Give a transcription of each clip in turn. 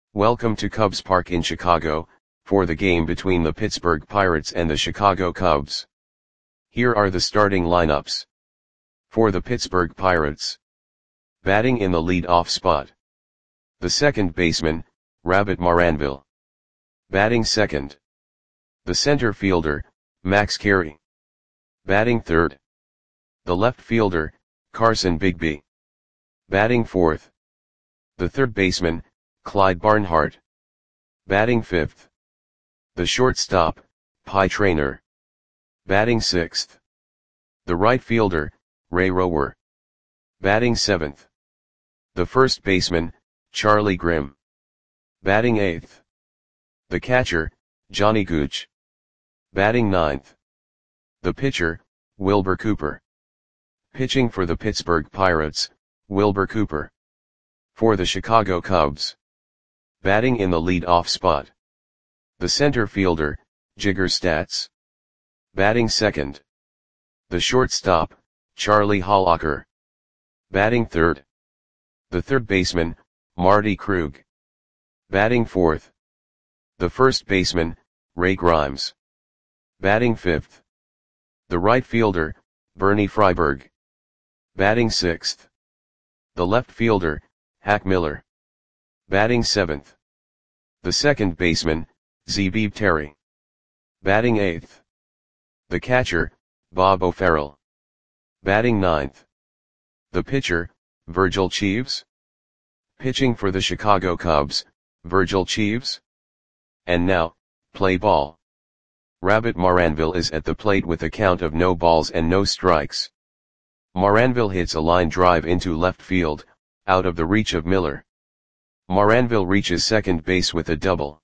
Welcome to Cubs Park in Chicago, for the game between the Pittsburgh Pirates and the Chicago Cubs. Here are the starting lineups. For the Pittsburgh Pirates. Batting in the lead-off spot. The second baseman, Rabbit Maranville. Batting second. The center fielder, Max Carey. Batting third. The left fielder, Carson Bigby. Batting fourth. The third baseman, Clyde Barnhart. Batting fifth. The shortstop, Pie Traynor. Batting sixth. The right fielder, Ray Rower. Batting seventh. The first baseman, Charlie Grimm. Batting eighth. The catcher, Johnny Gooch. Batting ninth. The pitcher, Wilbur Cooper. Pitching for the Pittsburgh Pirates, Wilbur Cooper. For the Chicago Cubs. Batting in the lead-off spot. The center fielder, Jigger Statz. Batting second. The shortstop, Charlie Hollacker. Batting third. The third baseman, Marty Krug. Batting fourth. The first baseman, Ray Grimes. Batting fifth. The right fielder, Bernie Freiberg. Batting sixth. The left fielder, Hack Miller. Batting seventh. The second baseman, Zebib Terry. Batting eighth. The catcher, Bob O'Farrell. Batting ninth. The pitcher, Virgil Cheeves. Pitching for the Chicago Cubs, Virgil Cheeves. And now, play ball. Rabbit Maranville is at the plate with a count of no balls and no strikes. Maranville hits a line drive into left field, out of the reach of Miller. Maranville reaches second base with a double.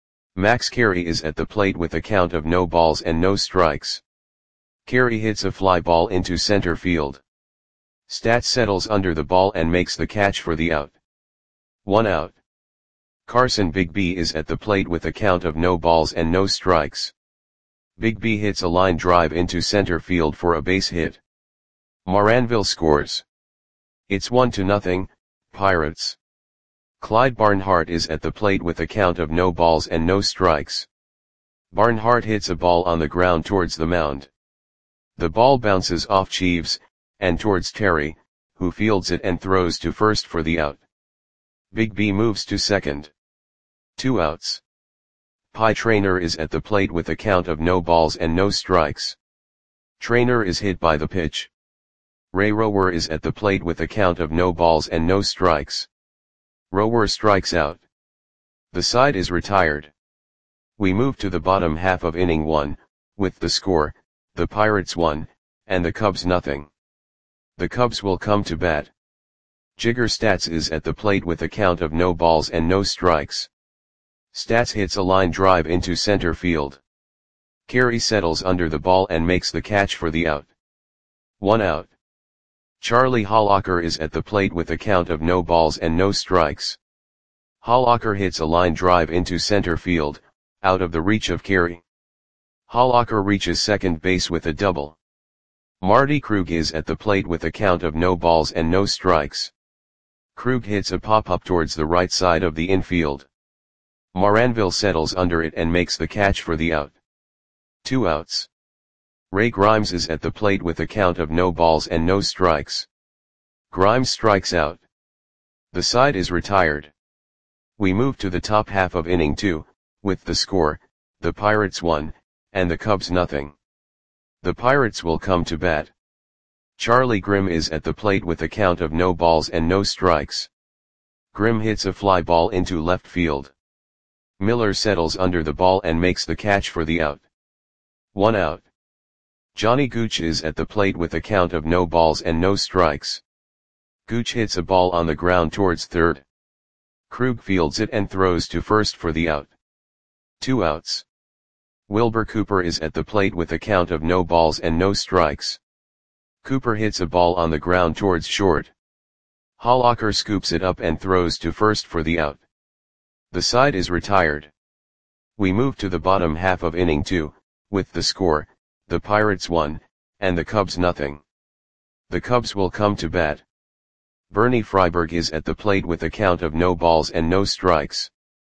Max Carey is at the plate with a count of no balls and no strikes. Carey hits a fly ball into center field. Statz settles under the ball and makes the catch for the out. 1 out. Carson Bigby is at the plate with a count of no balls and no strikes. Bigby hits a line drive into center field for a base hit. Maranville scores. It's 1-0, Pirates. Clyde Barnhart is at the plate with a count of no balls and no strikes. Barnhart hits a ball on the ground towards the mound. The ball bounces off Cheeves, and towards Terry, who fields it and throws to first for the out. Bigby moves to second. 2 outs. Pie Traynor is at the plate with a count of no balls and no strikes. Traynor is hit by the pitch. Ray Rower is at the plate with a count of no balls and no strikes. Rower strikes out. The side is retired. We move to the bottom half of inning 1, with the score, the Pirates 1, and the Cubs nothing. The Cubs will come to bat. Jigger Statz is at the plate with a count of no balls and no strikes. Statz hits a line drive into center field. Carey settles under the ball and makes the catch for the out. 1 out. Charlie Hollacker is at the plate with a count of no balls and no strikes. Hollacker hits a line drive into center field, out of the reach of Carey. Hollacker reaches second base with a double. Marty Krug is at the plate with a count of no balls and no strikes. Krug hits a pop-up towards the right side of the infield. Maranville settles under it and makes the catch for the out. 2 outs. Ray Grimes is at the plate with a count of no balls and no strikes. Grimes strikes out. The side is retired. We move to the top half of inning 2, with the score, the Pirates 1, and the Cubs nothing. The Pirates will come to bat. Charlie Grimm is at the plate with a count of no balls and no strikes. Grimm hits a fly ball into left field. Miller settles under the ball and makes the catch for the out. 1 out. Johnny Gooch is at the plate with a count of no balls and no strikes. Gooch hits a ball on the ground towards third. Krug fields it and throws to first for the out. 2 outs. Wilbur Cooper is at the plate with a count of no balls and no strikes. Cooper hits a ball on the ground towards short. Hollacker scoops it up and throws to first for the out. The side is retired. We move to the bottom half of inning 2, with the score, the Pirates 1, and the Cubs nothing. The Cubs will come to bat. Bernie Freiberg is at the plate with a count of no balls and no strikes.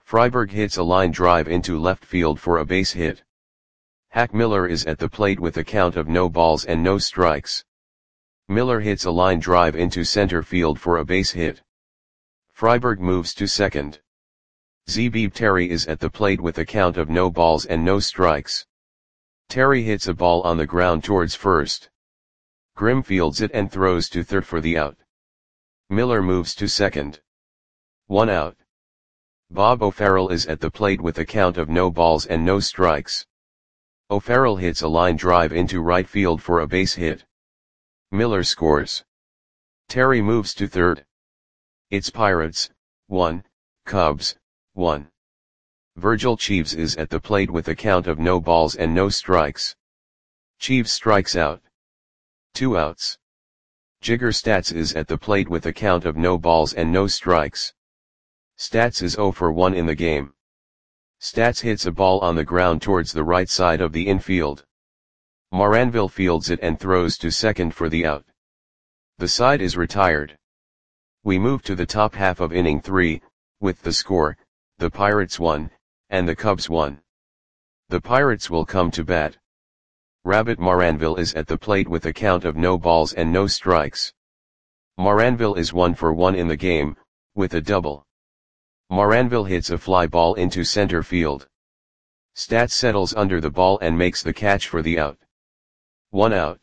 Freiberg hits a line drive into left field for a base hit. Hack Miller is at the plate with a count of no balls and no strikes. Miller hits a line drive into center field for a base hit. Freiberg moves to second. Zebib Terry is at the plate with a count of no balls and no strikes. Terry hits a ball on the ground towards first. Grimm fields it and throws to third for the out. Miller moves to second. 1 out. Bob O'Farrell is at the plate with a count of no balls and no strikes. O'Farrell hits a line drive into right field for a base hit. Miller scores. Terry moves to third. It's Pirates, 1, Cubs, 1. Virgil Cheeves is at the plate with a count of no balls and no strikes. Cheeves strikes out. 2 outs. Jigger Stats is at the plate with a count of no balls and no strikes. Stats is 0 for 1 in the game. Stats hits a ball on the ground towards the right side of the infield. Moranville fields it and throws to second for the out. The side is retired. We move to the top half of inning 3, with the score, the Pirates 1, and the Cubs 1. The Pirates will come to bat. Rabbit Moranville is at the plate with a count of no balls and no strikes. Moranville is 1 for 1 in the game, with a double. Moranville hits a fly ball into center field. Stats settles under the ball and makes the catch for the out. 1 out.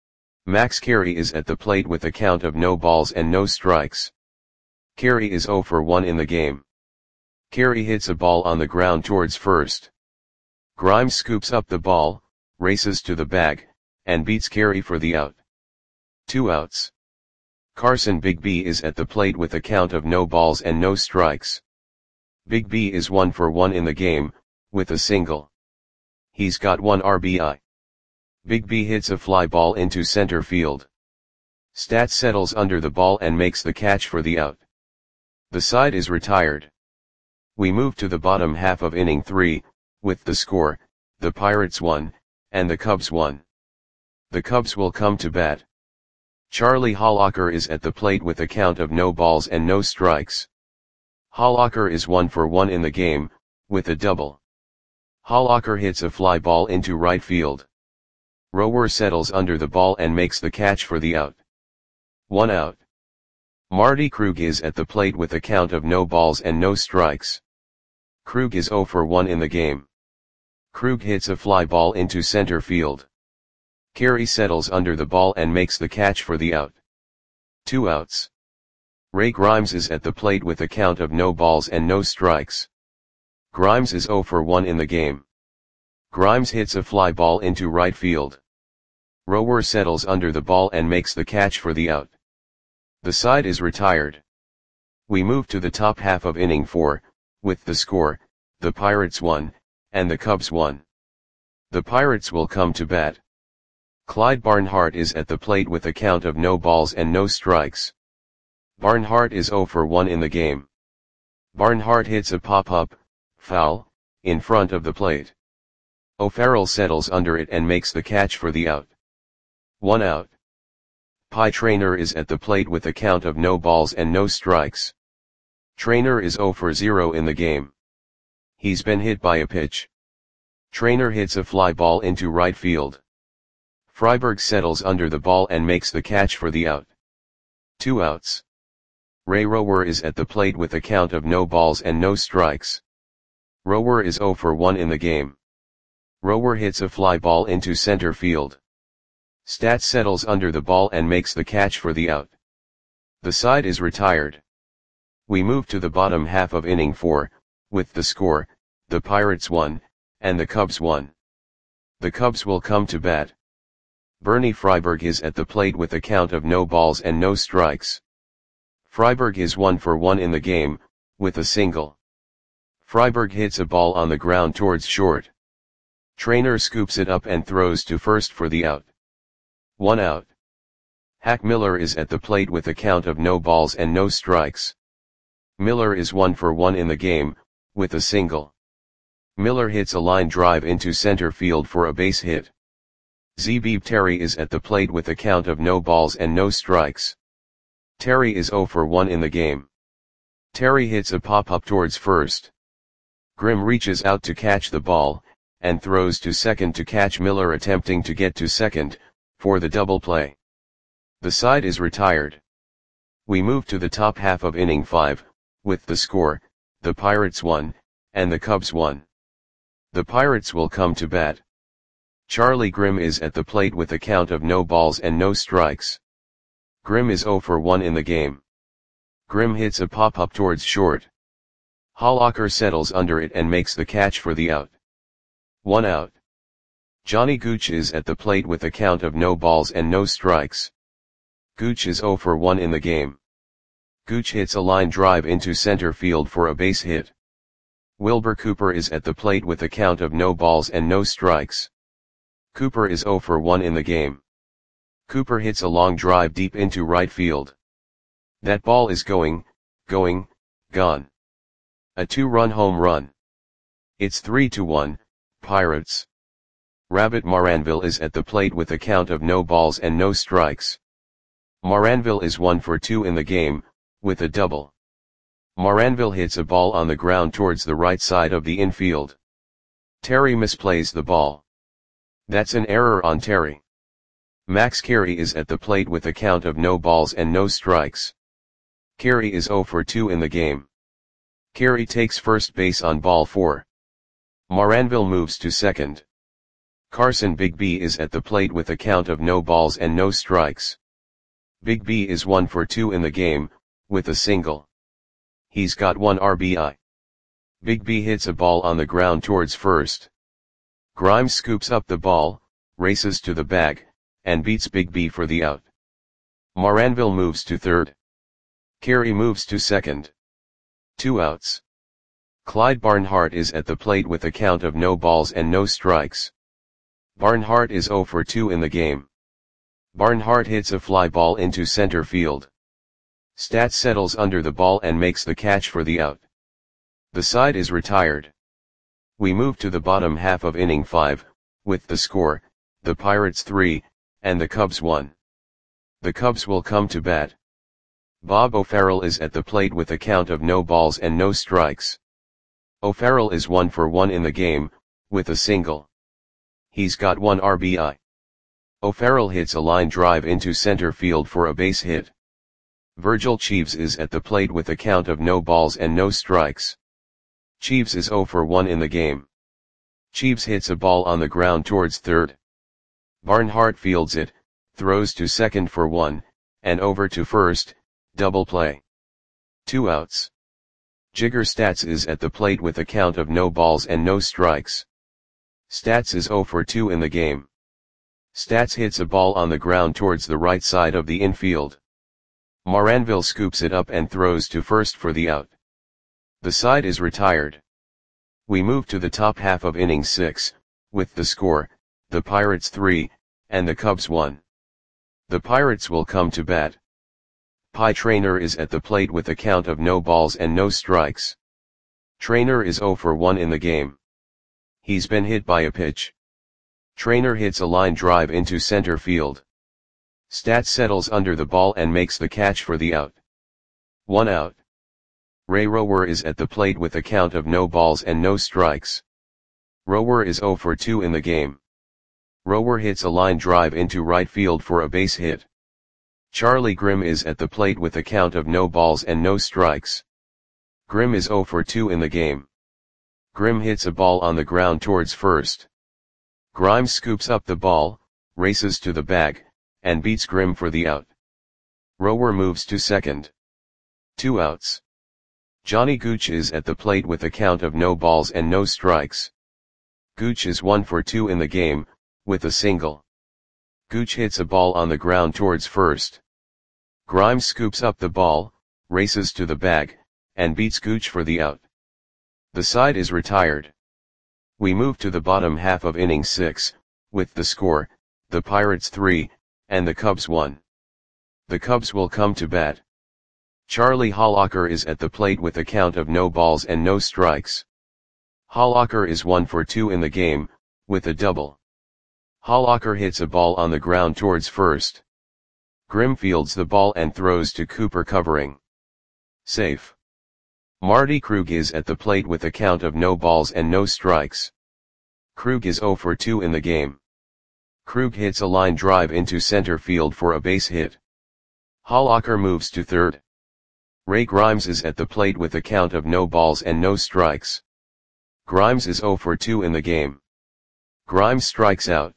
Max Carey is at the plate with a count of no balls and no strikes. Carey is 0 for 1 in the game. Carey hits a ball on the ground towards first. Grimes scoops up the ball, races to the bag, and beats Carey for the out. 2 outs. Carson Big B is at the plate with a count of no balls and no strikes. Big B is 1 for 1 in the game, with a single. He's got 1 RBI. Big B hits a fly ball into center field. Stats settles under the ball and makes the catch for the out. The side is retired. We move to the bottom half of inning 3, with the score, the Pirates 1, and the Cubs 1. The Cubs will come to bat. Charlie Hollacker is at the plate with a count of no balls and no strikes. Hollacker is 1 for 1 in the game, with a double. Hollacker hits a fly ball into right field. Rower settles under the ball and makes the catch for the out. 1 out. Marty Krug is at the plate with a count of no balls and no strikes. Krug is 0 for 1 in the game. Krug hits a fly ball into center field. Carey settles under the ball and makes the catch for the out. 2 outs. Ray Grimes is at the plate with a count of no balls and no strikes. Grimes is 0 for 1 in the game. Grimes hits a fly ball into right field. Rower settles under the ball and makes the catch for the out. The side is retired. We move to the top half of inning 4, with the score, the Pirates 1, and the Cubs 1. The Pirates will come to bat. Clyde Barnhart is at the plate with a count of no balls and no strikes. Barnhart is 0 for 1 in the game. Barnhart hits a pop-up, foul, in front of the plate. O'Farrell settles under it and makes the catch for the out. 1 out. Pie Traynor is at the plate with a count of no balls and no strikes. Traynor is 0 for 0 in the game. He's been hit by a pitch. Traynor hits a fly ball into right field. Freiberg settles under the ball and makes the catch for the out. 2 outs. Ray Rower is at the plate with a count of no balls and no strikes. Rower is 0 for 1 in the game. Rower hits a fly ball into center field. Stats settles under the ball and makes the catch for the out. The side is retired. We move to the bottom half of inning 4, with the score, the Pirates 1, and the Cubs 1. The Cubs will come to bat. Bernie Freiberg is at the plate with a count of no balls and no strikes. Freiberg is 1 for 1 in the game, with a single. Freiberg hits a ball on the ground towards short. Traynor scoops it up and throws to first for the out. 1 out. Hack Miller is at the plate with a count of no balls and no strikes. Miller is 1 for 1 in the game, with a single. Miller hits a line drive into center field for a base hit. Zebib Terry is at the plate with a count of no balls and no strikes. Terry is 0 for 1 in the game. Terry hits a pop-up towards first. Grimm reaches out to catch the ball, and throws to second to catch Miller attempting to get to second, for the double play. The side is retired. We move to the top half of inning 5, with the score, the Pirates 1, and the Cubs 1. The Pirates will come to bat. Charlie Grimm is at the plate with a count of no balls and no strikes. Grimm is 0 for 1 in the game. Grimm hits a pop-up towards short. Hollacker settles under it and makes the catch for the out. 1 out. Johnny Gooch is at the plate with a count of no balls and no strikes. Gooch is 0 for 1 in the game. Gooch hits a line drive into center field for a base hit. Wilbur Cooper is at the plate with a count of no balls and no strikes. Cooper is 0 for 1 in the game. Cooper hits a long drive deep into right field. That ball is gone. A 2-run home run. It's 3-1, Pirates. Rabbit Maranville is at the plate with a count of no balls and no strikes. Maranville is 1 for 2 in the game, with a double. Maranville hits a ball on the ground towards the right side of the infield. Terry misplays the ball. That's an error on Terry. Max Carey is at the plate with a count of no balls and no strikes. Carey is 0 for 2 in the game. Carey takes first base on ball 4. Maranville moves to second. Carson Big B is at the plate with a count of no balls and no strikes. Big B is 1 for 2 in the game, with a single. He's got 1 RBI. Big B hits a ball on the ground towards first. Grimes scoops up the ball, races to the bag, and beats Big B for the out. Maranville moves to third. Carey moves to second. 2 outs. Clyde Barnhart is at the plate with a count of no balls and no strikes. Barnhart is 0 for 2 in the game. Barnhart hits a fly ball into center field. Stats settles under the ball and makes the catch for the out. The side is retired. We move to the bottom half of inning 5, with the score, the Pirates 3, and the Cubs 1. The Cubs will come to bat. Bob O'Farrell is at the plate with a count of no balls and no strikes. O'Farrell is 1 for 1 in the game, with a single. He's got 1 RBI. O'Farrell hits a line drive into center field for a base hit. Virgil Cheeves is at the plate with a count of no balls and no strikes. Cheeves is 0 for 1 in the game. Cheeves hits a ball on the ground towards third. Barnhart fields it, throws to second for 1, and over to first, double play. 2 outs. Jigger Stats is at the plate with a count of no balls and no strikes. Stats is 0 for 2 in the game. Stats hits a ball on the ground towards the right side of the infield. Maranville scoops it up and throws to first for the out. The side is retired. We move to the top half of inning 6, with the score, the Pirates 3, and the Cubs 1. The Pirates will come to bat. Pie Traynor is at the plate with a count of no balls and no strikes. Traynor is 0 for 1 in the game. He's been hit by a pitch. Traynor hits a line drive into center field. Stats settles under the ball and makes the catch for the out. 1 out. Ray Rower is at the plate with a count of no balls and no strikes. Rower is 0 for 2 in the game. Rower hits a line drive into right field for a base hit. Charlie Grimm is at the plate with a count of no balls and no strikes. Grimm is 0 for 2 in the game. Grimm hits a ball on the ground towards first. Grimes scoops up the ball, races to the bag, and beats Grimm for the out. Rower moves to second. 2 outs. Johnny Gooch is at the plate with a count of no balls and no strikes. Gooch is 1 for 2 in the game, with a single. Gooch hits a ball on the ground towards first. Grimes scoops up the ball, races to the bag, and beats Gooch for the out. The side is retired. We move to the bottom half of inning 6, with the score, the Pirates 3, and the Cubs 1. The Cubs will come to bat. Charlie Hollacker is at the plate with a count of no balls and no strikes. Hollacker is 1 for 2 in the game, with a double. Hollacker hits a ball on the ground towards first. Grimm fields the ball and throws to Cooper covering. Safe. Marty Krug is at the plate with a count of no balls and no strikes. Krug is 0 for 2 in the game. Krug hits a line drive into center field for a base hit. Hollacker moves to third. Ray Grimes is at the plate with a count of no balls and no strikes. Grimes is 0 for 2 in the game. Grimes strikes out.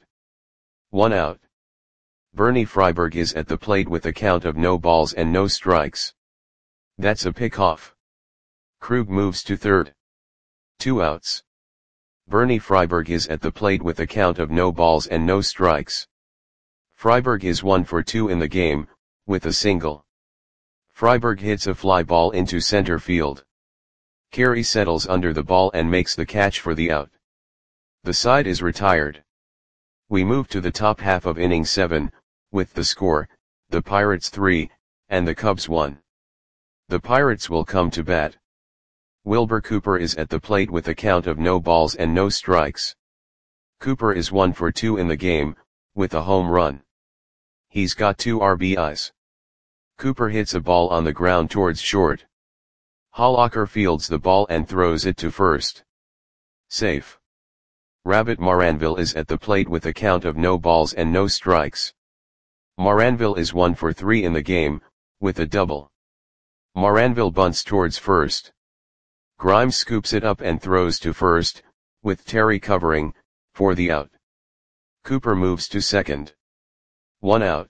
1 out. Bernie Freiberg is at the plate with a count of no balls and no strikes. That's a pickoff. Krug moves to third. 2 outs. Bernie Freiberg is at the plate with a count of no balls and no strikes. Freiberg is 1 for 2 in the game, with a single. Freiberg hits a fly ball into center field. Carey settles under the ball and makes the catch for the out. The side is retired. We move to the top half of inning 7, with the score, the Pirates 3, and the Cubs 1. The Pirates will come to bat. Wilbur Cooper is at the plate with a count of no balls and no strikes. Cooper is 1 for 2 in the game, with a home run. He's got 2 RBIs. Cooper hits a ball on the ground towards short. Hollacker fields the ball and throws it to first. Safe. Rabbit Maranville is at the plate with a count of no balls and no strikes. Maranville is 1 for 3 in the game, with a double. Maranville bunts towards first. Grimes scoops it up and throws to first, with Terry covering, for the out. Cooper moves to second. 1 out.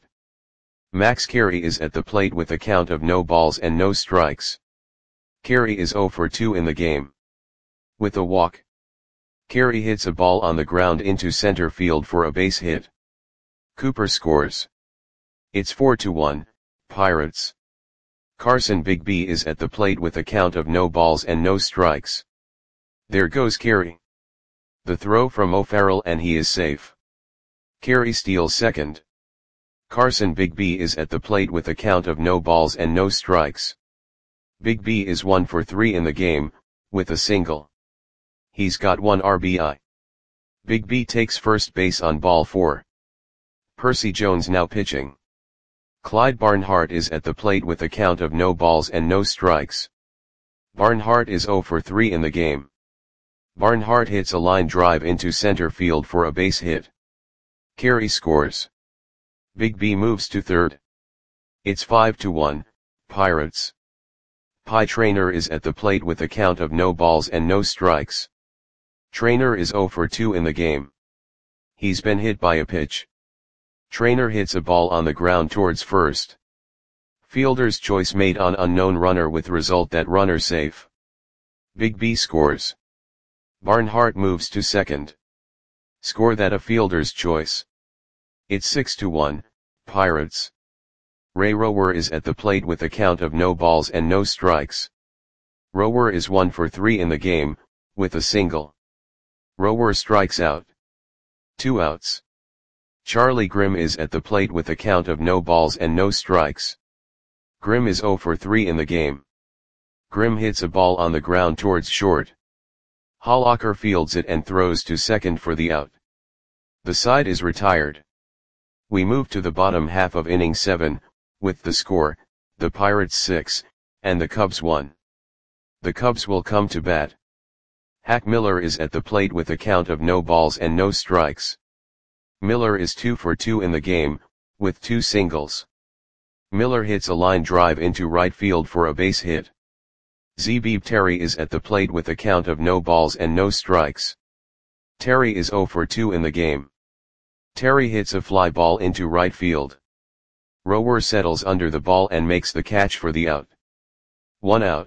Max Carey is at the plate with a count of no balls and no strikes. Carey is 0 for 2 in the game. With a walk. Carey hits a ball on the ground into center field for a base hit. Cooper scores. It's 4-1, Pirates. Carson Bigby is at the plate with a count of no balls and no strikes. There goes Carey. The throw from O'Farrell and he is safe. Carey steals second. Carson Bigby is at the plate with a count of no balls and no strikes. Bigby is 1 for 3 in the game, with a single. He's got 1 RBI. Bigby takes first base on ball 4. Percy Jones now pitching. Clyde Barnhart is at the plate with a count of no balls and no strikes. Barnhart is 0 for 3 in the game. Barnhart hits a line drive into center field for a base hit. Carey scores. Bigby moves to third. It's 5-1, Pirates. Pie Traynor is at the plate with a count of no balls and no strikes. Traynor is 0 for 2 in the game. He's been hit by a pitch. Traynor hits a ball on the ground towards first. Fielder's choice made on unknown runner with result that runner safe. Bigby scores. Barnhart moves to second. Score that a fielder's choice. It's 6-1, Pirates. Ray Rower is at the plate with a count of no balls and no strikes. Rower is 1 for 3 in the game, with a single. Rower strikes out. 2 outs. Charlie Grimm is at the plate with a count of no balls and no strikes. Grimm is 0 for 3 in the game. Grimm hits a ball on the ground towards short. Hollacker fields it and throws to second for the out. The side is retired. We move to the bottom half of inning 7, with the score, the Pirates 6, and the Cubs 1. The Cubs will come to bat. Hack Miller is at the plate with a count of no balls and no strikes. Miller is 2 for 2 in the game, with 2 singles. Miller hits a line drive into right field for a base hit. Zeebeeb Terry is at the plate with a count of no balls and no strikes. Terry is 0 for 2 in the game. Terry hits a fly ball into right field. Rower settles under the ball and makes the catch for the out. 1 out.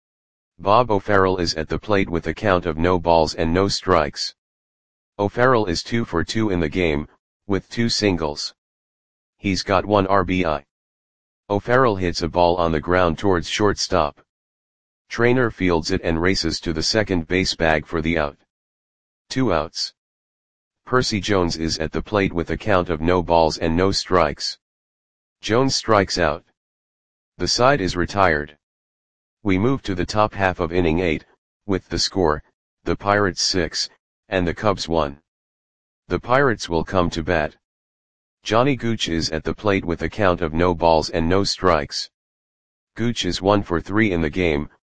Bob O'Farrell is at the plate with a count of no balls and no strikes. O'Farrell is 2 for 2 in the game, with 2 singles. He's got 1 RBI. O'Farrell hits a ball on the ground towards shortstop. Traynor fields it and races to the second base bag for the out. 2 outs. Percy Jones is at the plate with a count of no balls and no strikes. Jones strikes out. The side is retired. We move to the top half of inning 8, with the score, the Pirates 6, and the Cubs 1. The Pirates will come to bat. Johnny Gooch is at the plate with a count of no balls and no strikes. Gooch is 1 for 3 in the game,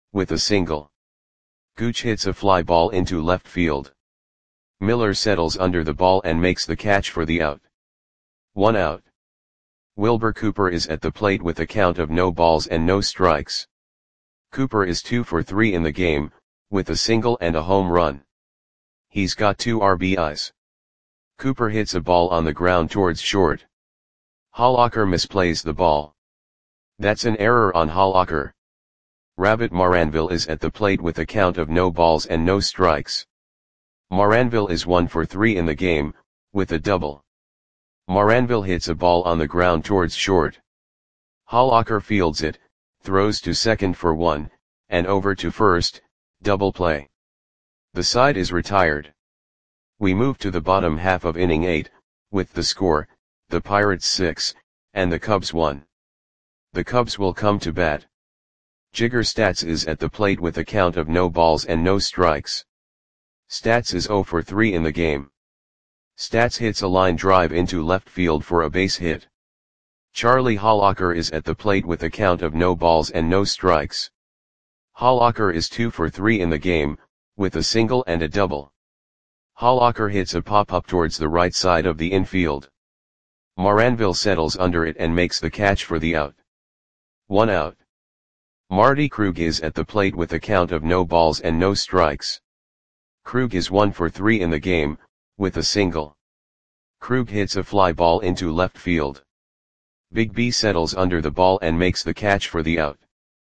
with a single. Gooch hits a fly ball into left field. Miller settles under the ball and makes the catch for the out. 1 out. Wilbur Cooper is at the plate with a count of no balls and no strikes. Cooper is 2 for 3 in the game, with a single and a home run. He's got 2 RBIs. Cooper hits a ball on the ground towards short. Hollacker misplays the ball. That's an error on Hollacker. Rabbit Maranville is at the plate with a count of no balls and no strikes. Maranville is 1 for 3 in the game, with a double. Maranville hits a ball on the ground towards short. Hollacker fields it, throws to second for 1, and over to first, double play. The side is retired. We move to the bottom half of inning 8, with the score, the Pirates 6, and the Cubs 1. The Cubs will come to bat. Jigger Stats is at the plate with a count of no balls and no strikes. Stats is 0 for 3 in the game. Stats hits a line drive into left field for a base hit. Charlie Hollacker is at the plate with a count of no balls and no strikes. Hollacker is 2 for 3 in the game, with a single and a double. Hollacker hits a pop-up towards the right side of the infield. Maranville settles under it and makes the catch for the out. 1 out. Marty Krug is at the plate with a count of no balls and no strikes. Krug is 1 for 3 in the game, with a single. Krug hits a fly ball into left field. Big B settles under the ball and makes the catch for the out.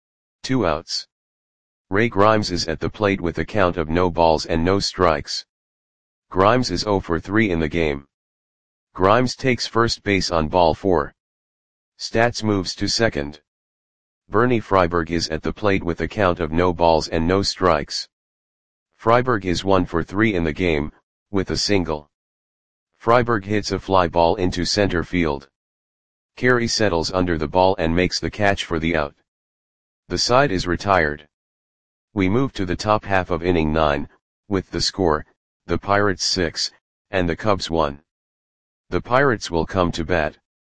2 outs. Ray Grimes is at the plate with a count of no balls and no strikes. Grimes is 0 for 3 in the game. Grimes takes first base on ball 4. Stats moves to second. Bernie Freiberg is at the plate with a count of no balls and no strikes. Freiberg is 1 for 3 in the game, with a single. Freiberg hits a fly ball into center field. Carey settles under the ball and makes the catch for the out. The side is retired. We move to the top half of inning 9, with the score, the Pirates 6, and the Cubs 1. The Pirates will come to bat.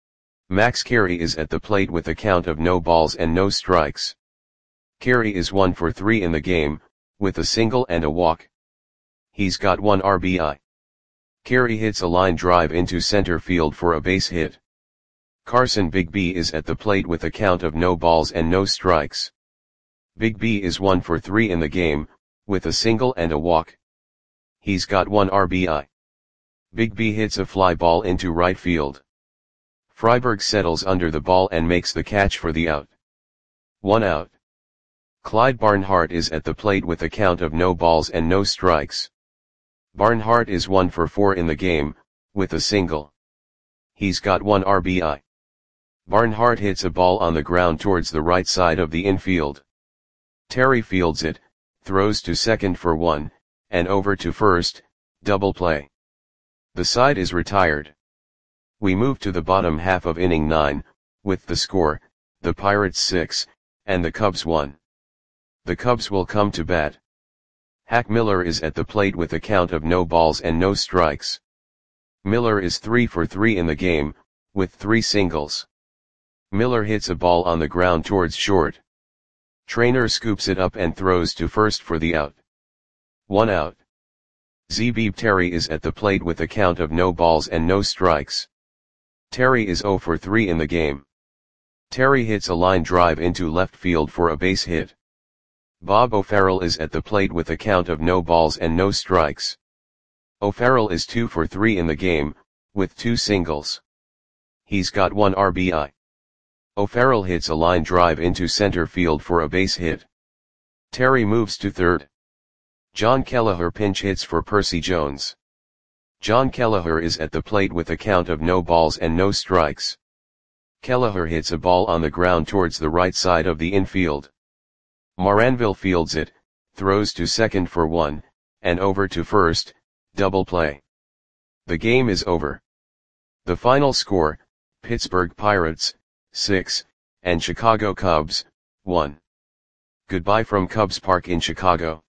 Max Carey is at the plate with a count of no balls and no strikes. Carey is 1 for 3 in the game, with a single and a walk. He's got 1 RBI. Carey hits a line drive into center field for a base hit. Carson Big B is at the plate with a count of no balls and no strikes. Big B is 1 for 3 in the game, with a single and a walk. He's got 1 RBI. Big B hits a fly ball into right field. Freiberg settles under the ball and makes the catch for the out. 1 out. Clyde Barnhart is at the plate with a count of no balls and no strikes. Barnhart is 1 for 4 in the game, with a single. He's got 1 RBI. Barnhart hits a ball on the ground towards the right side of the infield. Terry fields it, throws to second for 1, and over to first, double play. The side is retired. We move to the bottom half of inning 9, with the score, the Pirates 6, and the Cubs 1. The Cubs will come to bat. Hack Miller is at the plate with a count of no balls and no strikes. Miller is 3 for 3 in the game, with 3 singles. Miller hits a ball on the ground towards short. Trainer scoops it up and throws to first for the out. 1 out. Zebib Terry is at the plate with a count of no balls and no strikes. Terry is 0 for 3 in the game. Terry hits a line drive into left field for a base hit. Bob O'Farrell is at the plate with a count of no balls and no strikes. O'Farrell is 2 for 3 in the game, with 2 singles. He's got 1 RBI. O'Farrell hits a line drive into center field for a base hit. Terry moves to third. John Kelleher pinch hits for Percy Jones. John Kelleher is at the plate with a count of no balls and no strikes. Kelleher hits a ball on the ground towards the right side of the infield. Maranville fields it, throws to second for 1, and over to first, double play. The game is over. The final score, Pittsburgh Pirates, 6, and Chicago Cubs, 1. Goodbye from Cubs Park in Chicago.